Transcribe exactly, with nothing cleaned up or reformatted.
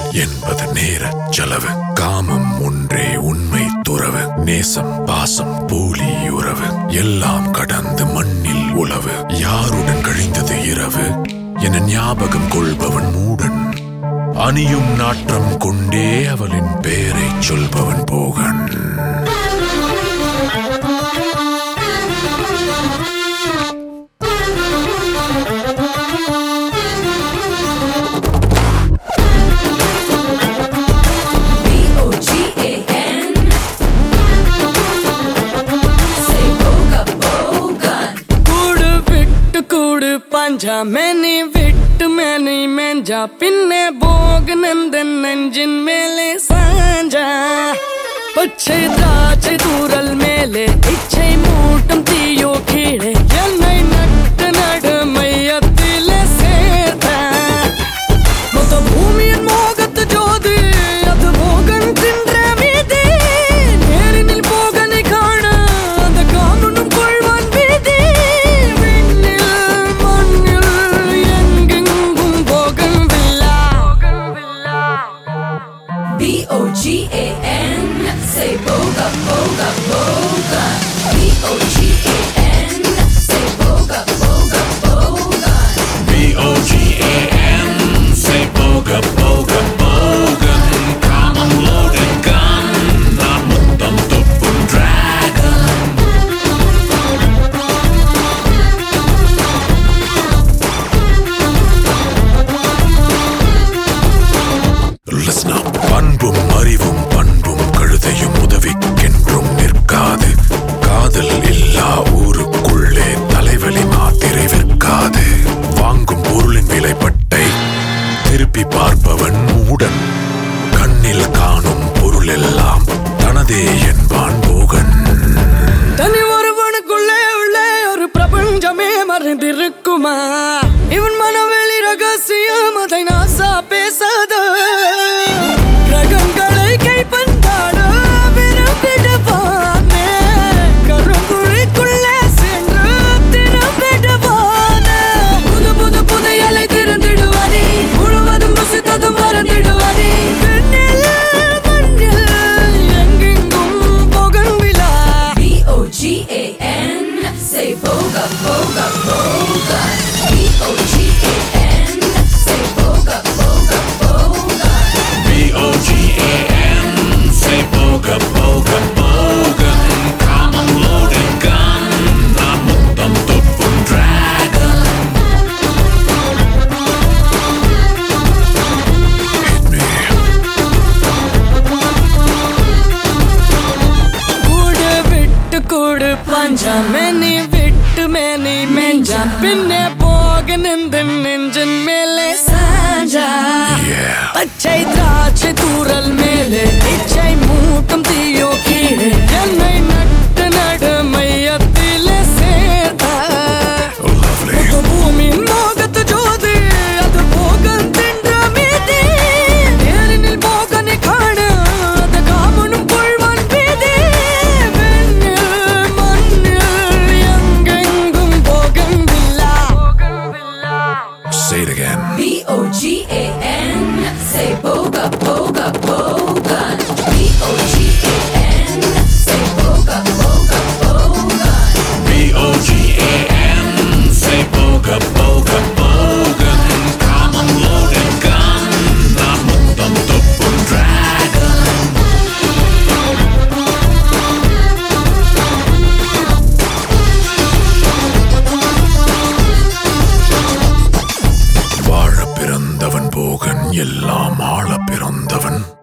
என்பது நேர செலவு. காமம் ஒன்றே உண்மை துறவு. நேசம் பாசம் போலி உறவு எல்லாம் கடந்து மண்ணில் உழவு. யாருடன் கழிந்தது இரவு என ஞாபகம் கொள்பவன் மூடன். அணியும் நாற்றம் கொண்டே அவளின் பெயரை சொல்பவன் போகன். मैंने विट मैंने मेंजा पिन्ने भोग नंदन नंजिन मेले सांजा पच्छे दाचे दूरल मेले इच्छे मूटम तीयो खीड़े यन्नै नट्ट नड मैयत्तिले सेता मोत भूमियन मोगत जोदी अद भोगन तिंद्रे मीदे नेरिनिल भोगने काण अद कामुनुम कोळ्वान वीदे B O G A N, say boga, boga, boga. B O G A N, say boga, boga, boga. B O G A N, say boga, boga, boga. Come on, loaded gun, நான் முத்தம் துப்பும் dragon. Listen up. அன்பும் அறிவும் பண்பும் கழுதையும் உதவிக்கென்றும் நிற்காது. காதல் இல்லா ஊருக்குள்ளே தலைவலி மாத்திரை விற்காது. வாங்கும் பொருளின் விலைப்பட்டை திருப்பி பார்ப்பவன் மூடன். கண்ணில் காணும் பொருள் எல்லாம் தனதே என்பான் போகன். தனி ஒருவனுக்குள்ளே உள்ளே ஒரு பிரபஞ்சமே மறைந்திருக்குமா? இவன் மனவெளி ரகசியம் அதை நாசா பேசாத. ரகங்களை கைப்பந்தாட விரும்பிடுவானே. கருங்குழிக்குள்ளே சென்று திறம்பிடுவானே. புது புது புதையலை திறந்திடுவானே. முழுவதும் ருசித்ததும் மறந்திடுவானே. பெண்ணில் மண்ணில் எங்கெங்கும் போகன் விழா. B O G A N, say boga, boga, boga. B O G A N, say boga, boga, boga. B O G A N, say boga, boga, boga. Come on, loaded gun, நான் முத்தம் துப்பும் dragon. Hit me. கூடு விட்டு கூடு பஞ்சா மேனி விட்டு மேனி மெஞ்சா பின்னே போக நின்று நெஞ்சன் மேலே சாஞ்சா. பச்சை திராட்சை தூரல் மேலே இச்சை மூட்டம் தீயோ கீழே என்னை நட்டு நடு மையத்திலே சேர்த்தா. பூமியின் மோகத்து ஜோதி அது போகன் தின்ற மீதே. நேரினில் போகனை காண அது காமனும் கொள்வான் மீதே. வெண்ணில் மண்ணில் எங்கெங்கும் bougainvillea. Say it again. B O G A N, say boga, boga, boga. B O G A N, say boga, boga, boga. B O G A N, say boga, boga, boga. Come on, loaded gun, நான் முத்தம் துப்பும் dragon. வாழ பிறந்தவன் போகன் எல்லாம் ஆள பிறந்தவன்.